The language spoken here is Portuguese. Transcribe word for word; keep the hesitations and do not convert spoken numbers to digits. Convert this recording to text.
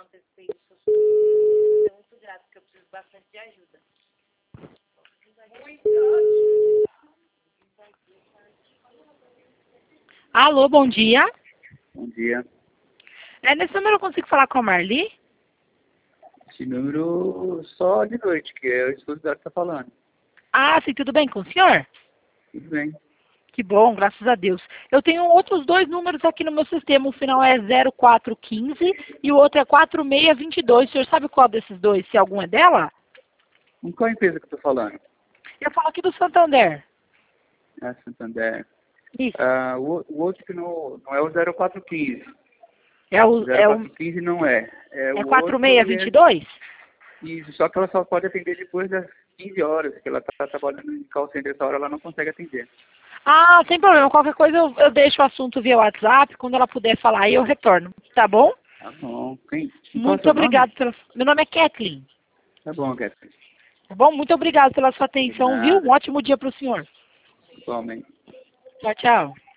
antecipei isso. Estou muito grata, porque eu preciso bastante de ajuda. Alô, bom dia. Bom dia. É, nesse número eu consigo falar com a Marli? Esse número só de noite, que é o esposo dela que está falando. Ah, sim, tudo bem com o senhor? Tudo bem. Que bom, graças a Deus. Eu tenho outros dois números aqui no meu sistema. O final é zero quatro um cinco e o outro é quatro seis dois dois. O senhor sabe qual desses dois? Se algum é dela? Com qual empresa que eu estou falando? Eu falo aqui do Santander. É Santander. Isso. Ah, o, o outro que não, não é o zero quatro um cinco. É O o, é o zero quatro um cinco não é. É é o quatro outro. seis ele dois dois? é, isso, só que ela só pode atender depois das quinze horas, que ela está trabalhando em call center, essa hora ela não consegue atender. Ah, sem problema. Qualquer coisa eu, eu deixo o assunto via WhatsApp. Quando ela puder falar aí, eu retorno. Tá bom? Tá bom. Quem? Qual é o Muito seu nome? obrigado pela... Meu nome é Kathleen. Tá bom, Catherine. Tá bom? Muito obrigado pela sua De atenção, viu? Um nada. ótimo dia para o senhor. Igualmente. Tchau, tchau.